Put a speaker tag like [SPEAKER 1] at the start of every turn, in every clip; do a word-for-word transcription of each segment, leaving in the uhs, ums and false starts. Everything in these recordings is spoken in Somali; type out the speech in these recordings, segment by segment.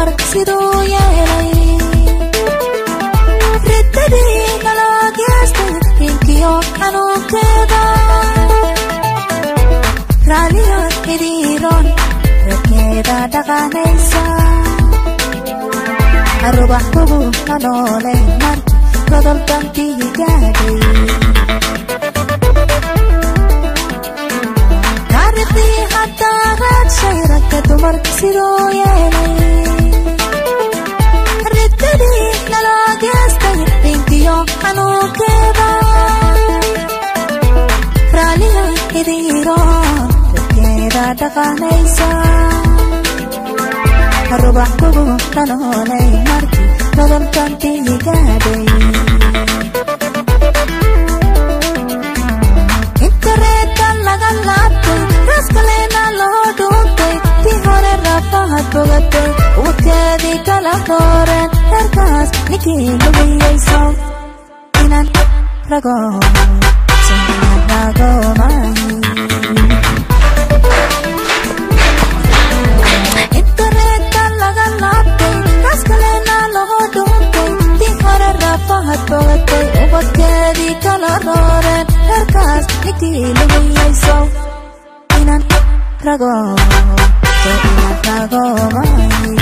[SPEAKER 1] dumar siduu yeelay riddadii nala geestay inkiyo xanuunkeeda raaliyo xidhiiroon reerkeeda dhaqanaysa rubax kugu la noolay mar godol bantii gaadhay taariikhdii haddaa raadshay ragga dumar siduu yeelay riddadii nala geestay inkiyo xanuunkeeda raaliyo xidhiiroon reerkeeda dhaqanaysa rubax kugu la noolay markii godol bantii gaadhay inta reerkan laga laabtay raaskaleena loo dhuuntay tii hore rafahad bogatay ubadkeedii kala dooreen reerkaas ninkii lugiyayso inaan rago inaan ragomay bogatay ubadkeedii kala rooreen reerkaas ninkii lugiyayso inaan rago inaan ragomay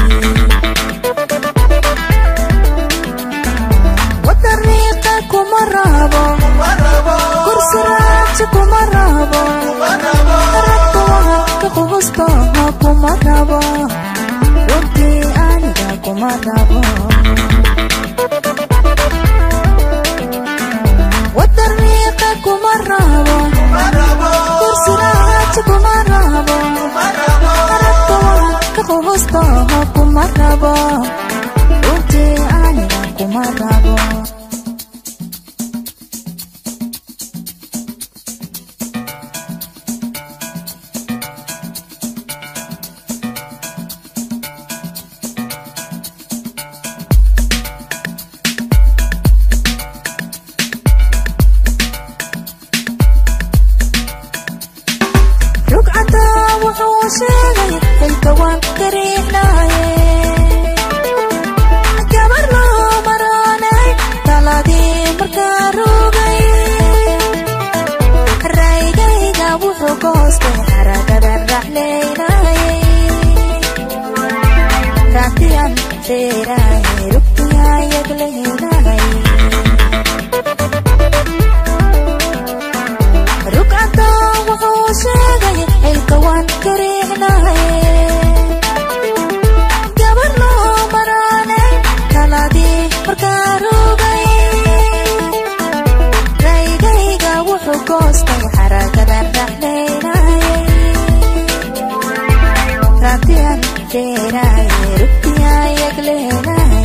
[SPEAKER 1] wadariiqa kuma rabo kursi raaji kuma rabo ragta wahanka qubustaha kuma rabo runtii aniga kuma rabo wadariiqa kuma rabo kursi raaji kuma rabo ragta wahanka qubustaha kuma rabo runtii aniga kuma rabo sheegay ilka waan kariixnaaye gabar loo maroonay taladii markaa rugay raygayga wuxuu ka hoostay xaragada raxleynaaye raatiyan deeraaye rugtiyayag leynaaye rugcada wuxuu sheegay ilka waan kariixnaaye gabar loo maroonay taladii markaa rugay raygayga wuxuu ka hoostay xaragada raxleynaaye raatiyan deeraaye rugtiyayag leynaaye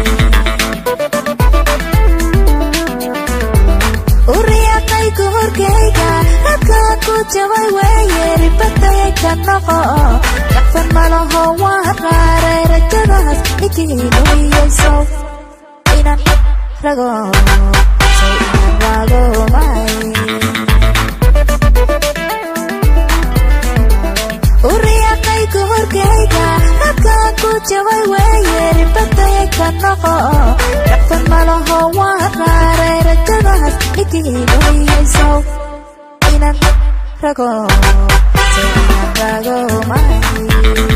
[SPEAKER 1] uriyaqay ku horkeyga hadkaa ku jabay weeye ribatay ka noqo dhaqsan malaho waa qaaray rajadaas ninkii lugiyayso inaan rago inaan ragomay uriyaqay ku horkeyga hadkaa ku jabay weeye ribatay ka noqo dhaqsan malaho waa qaaray rajadaas ninkii lugiyayso inaan rago inaan ragomay